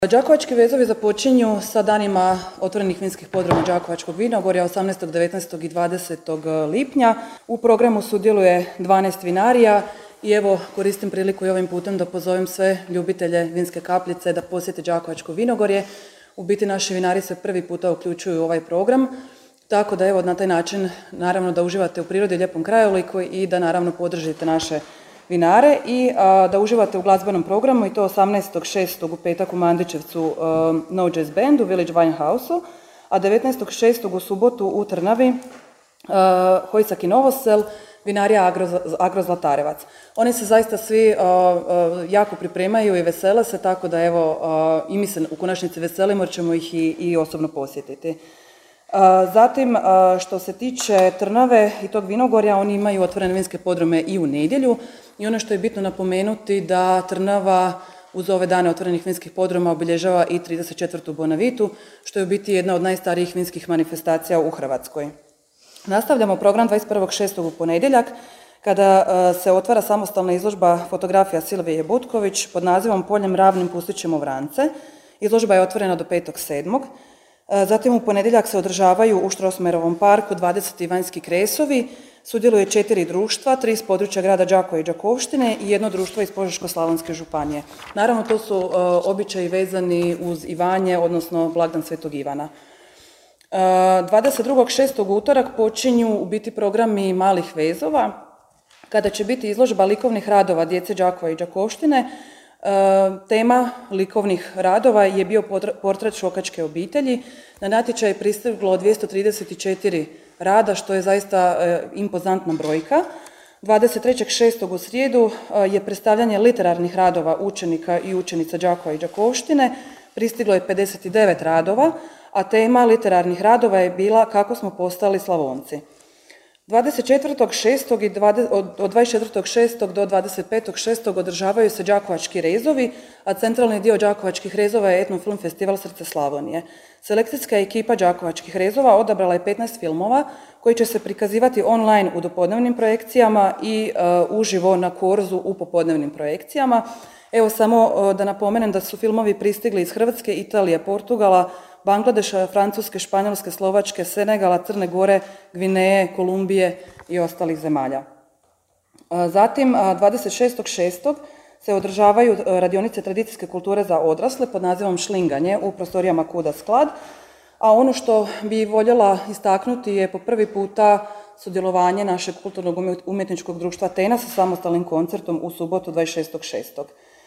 Đakovački vezovi započinju sa danima otvorenih vinskih podruma Đakovačkog vinogorja 18., 19. i 20. lipnja. U programu sudjeluje 12 vinarija i evo koristim priliku i ovim putem da pozovem sve ljubitelje vinske kapljice da posjete Đakovačko vinogorje. U biti naši vinari se prvi puta uključuju u ovaj program, tako da evo na taj način naravno da uživate u prirodi, lijepom krajoliku i da naravno podržite naše vinare i da uživate u glazbenom programu i to 18.6. u petak u Mandićevcu No Jazz Band u Village Wine House-u, a 19.6. u subotu u Trnavi Hojsak i Novosel, vinarija Agro Zlatarevac. Oni se zaista svi jako pripremaju i vesele se, tako da evo i mi se u konačnici veselimo jer ćemo ih i osobno posjetiti. Zatim, što se tiče Trnave i tog vinogorja, oni imaju otvorene vinske podrume i u nedjelju i ono što je bitno napomenuti da Trnava uz ove dane otvorenih vinskih podruma obilježava i 34. Bonavitu, što je u biti jedna od najstarijih vinskih manifestacija u Hrvatskoj. Nastavljamo program 21.6. u ponedjeljak, kada se otvara samostalna izložba fotografija Silvije Butković pod nazivom Poljem ravnim pustit ćemo vrance. Izložba je otvorena do 5.7. Zatim u ponedjeljak se održavaju u Strossmayerovom parku 20. vanjski kresovi, sudjeluje 4 društva, 3 iz područja grada Đakova i Đakovštine i jedno društvo iz Požeško-slavonske županije. Naravno, to su običaji vezani uz Ivanje, odnosno blagdan Svetog Ivana. 22.6. utorak počinju u biti programi malih vezova, kada će biti izložba likovnih radova djece Đakova i Đakovštine. Tema likovnih radova je bio portret šokačke obitelji. Na natječaj je pristiglo 234 rada, što je zaista impozantna brojka. 23.6. u srijedu je predstavljanje literarnih radova učenika i učenica Đakova i Đakovštine. Pristiglo je 59 radova, a tema literarnih radova je bila Kako smo postali Slavonci. 24.6. od 24.6. do 25.6. održavaju se Đakovački rezovi, a centralni dio Đakovačkih rezova je Etnofilm Festival Srce Slavonije. Selekcijska ekipa Đakovačkih rezova odabrala je 15 filmova koji će se prikazivati online u dopodnevnim projekcijama i uživo na Korzu u popodnevnim projekcijama. Evo samo da napomenem da su filmovi pristigli iz Hrvatske, Italije, Portugala, Bangladeša, Francuske, Španjolske, Slovačke, Senegala, Crne Gore, Gvineje, Kolumbije i ostalih zemalja. Zatim, 26.6. se održavaju radionice tradicijske kulture za odrasle pod nazivom Šlinganje u prostorijama Kuda Sklad, a ono što bi voljela istaknuti je po prvi puta sudjelovanje našeg kulturnog umjetničkog društva Tena sa samostalnim koncertom u subotu 26.6.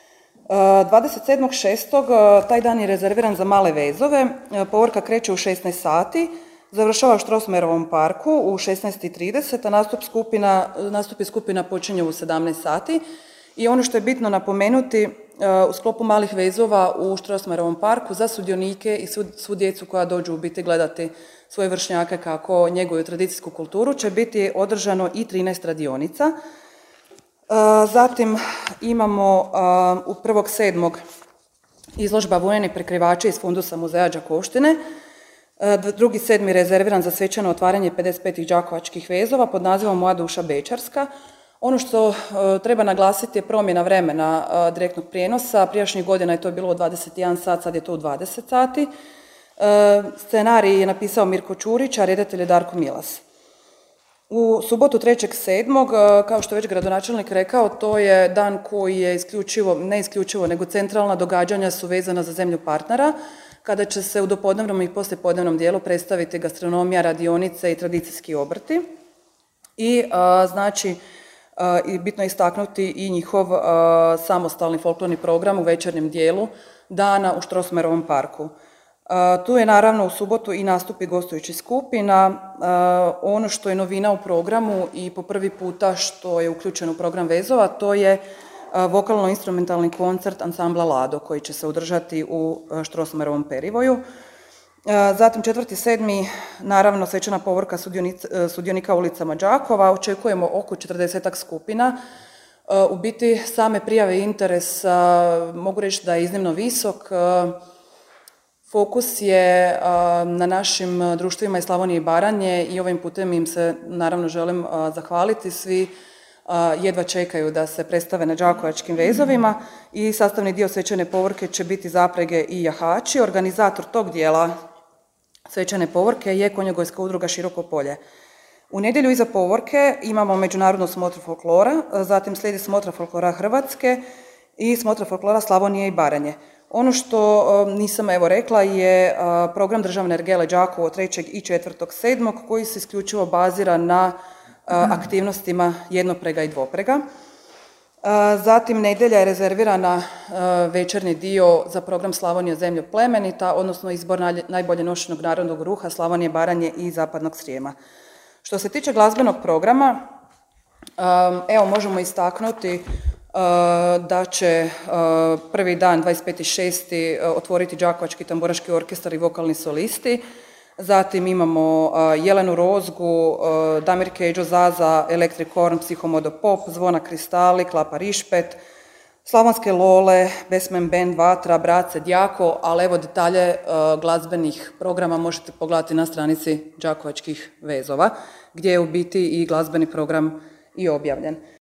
27.6. taj dan je rezerviran za male vezove. Povorka kreće u 16 sati, završava u Strossmayerovom parku u 16.30, a nastupi skupina počinje u 17 sati. I ono što je bitno napomenuti, u sklopu malih vezova u Strossmayerovom parku za sudionike i svu djecu koja dođu u biti gledati svoje vršnjake kako njeguju tradicijsku kulturu će biti održano i 13 radionica. Zatim imamo u 1.7. izložba Vuneni prekrivači iz fundusa muzeja Đakovštine. 2.7. rezerviran za svečano otvaranje 55. Đakovačkih vezova pod nazivom Moja duša bečarska. Ono što treba naglasiti je promjena vremena direktnog prijenosa. Prijašnjih godina je to bilo u 21 sat, sad je to u 20 sati. Scenarij je napisao Mirko Čurić, a redatelj je Darko Milas. U subotu 3.7. kao što je već gradonačelnik rekao, to je dan koji je ne isključivo, nego centralna događanja su vezana za zemlju partnera, kada će se u dopodnevnom i poslijepodnevnom dijelu predstaviti gastronomija, radionice i tradicijski obrti. I znači, bitno je istaknuti i njihov samostalni folklorni program u večernjem dijelu dana u Strossmayerovom parku. Tu je naravno u subotu i nastupi gostujućih skupina. Ono što je novina u programu i po prvi puta što je uključeno u program vezova, to je vokalno-instrumentalni koncert ansambla Lado koji će se održati u Strossmayerovom perivoju. Zatim 4.7. naravno svečana povorka sudionika ulicama Đakova. Očekujemo oko 40 skupina. U biti same prijave i interes mogu reći da je iznimno visok. Fokus je na našim društvima iz Slavonije i Baranje i ovim putem im se naravno želim zahvaliti. Svi jedva čekaju da se predstave na Đakovačkim vezovima i sastavni dio svečane povorke će biti zaprege i jahači. Organizator tog dijela svečane povorke je Konjogojska udruga Široko polje. U nedjelju iza povorke imamo međunarodnu smotru folklora, zatim slijedi smotra folklora Hrvatske i smotra folklora Slavonije i Baranje. Ono što nisam rekla je program državne ergele Đakovo 3. i 4.7. koji se isključivo bazira na aktivnostima jednoprega i dvoprega. Zatim nedjelja je rezervirana večernji dio za program Slavonija zemlja plemenita, odnosno izbor najbolje nošenog narodnog ruha Slavonije, Baranje i Zapadnog Srijema. Što se tiče glazbenog programa, možemo istaknuti da će prvi dan 25.6. otvoriti Đakovački tamburaški orkestar i vokalni solisti. Zatim imamo Jelenu Rozgu, Damir Keđo, Zaza, Electric Horn, Psihomodo Pop, Zvona Kristali, Klapa Rišpet, Slavonske Lole, Besmen Band, Vatra, Brace, Djako, ali detalje glazbenih programa možete pogledati na stranici Đakovačkih vezova, gdje je u biti i glazbeni program i objavljen.